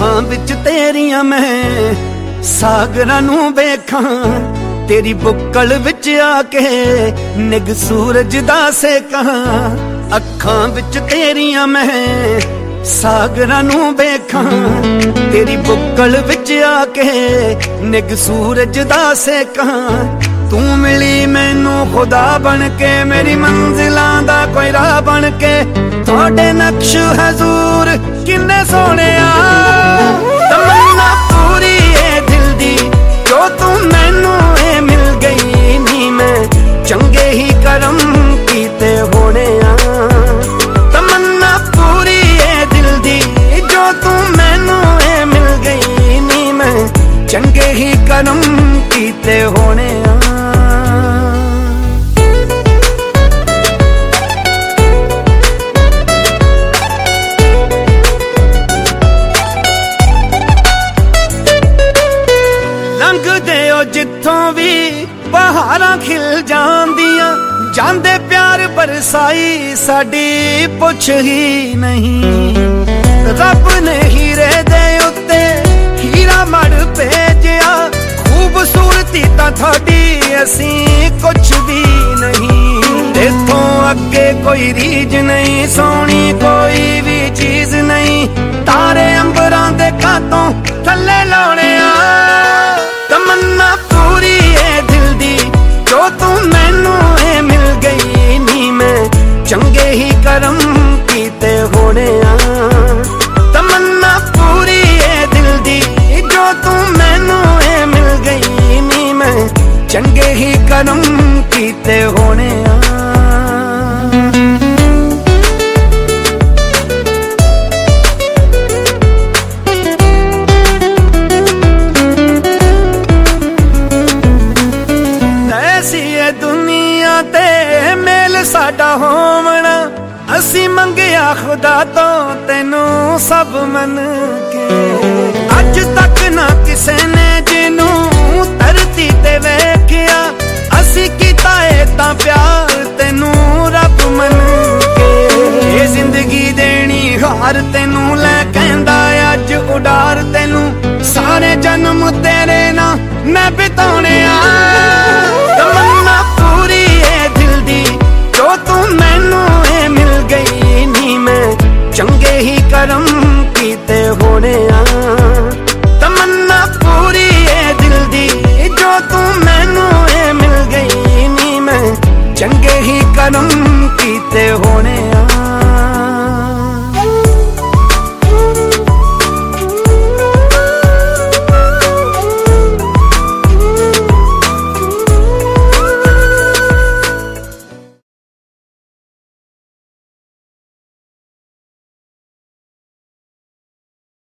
ਅੱਖਾਂ ਵਿੱਚ ਤੇਰੀਆਂ ਮੈਂ ਸਾਗਰਾਂ ਨੂੰ ਵੇਖਾਂ, तेरी बुक्कल विच आके निग सूरज दा सेकां। अखां विच तेरियां मैं सागरां नूं वेखां, तेरी बुक्कल विच आके निग सूरज दा सेकां। तू मिली मैनू खुदा बन के, मेरी मंजिलां दा कोई राह बन के। तुहाडे नक्श हजूर किन्ने सोहणिया, तमन्ना पूरी है दिल दी जो तू मैनू मिल गई नी। मैं चंगे ही करम कीते होने आ, तमन्ना पूरी है दिल दी जो तू मैनू मिल गई नी। मैं चंगे ही करम कीते होने आ। लंघदे ओ जिथों भी बहारां खिल जांदियां, जांदे प्यार बरसाई साडी पुछ ही नहीं। रब ने हीरे दे उत्ते हीरा मड़ भेजिया, खूबसूरती तां थाडी असीं कुछ भी नहीं। इथों अगे कोई रीज नहीं, सोहनी कोई भी चीज नहीं। तारे अंबरां दे कांतों थल्ले लाउणे आ, तमन्ना पूरी है दिल दी जो तू मैनू मिल गई नी। मैं चंगे ही करम कीते होने आ, तमन्ना पूरी है दिल दी जो तू मैनू मिल गई नी। मैं चंगे ही करम कीते होने आ। दुनिया ते मेल साडा होवना, असी मंगिया खुदा तो तेनू सब मन के। अज तक ना किसे ने जिनू धरती ते वेखिया, असी कीता है तां प्यार तेनू रब मन के। ये जिंदगी देनी हार तेनू लै कहंदा अज उडार तेनू, सारे जन्म तेरे ना मैं बिताने आ। तमन्ना पूरी है दिल दी जो तू मैनू मिल गई नी। मैं चंगे ही करम कीते होने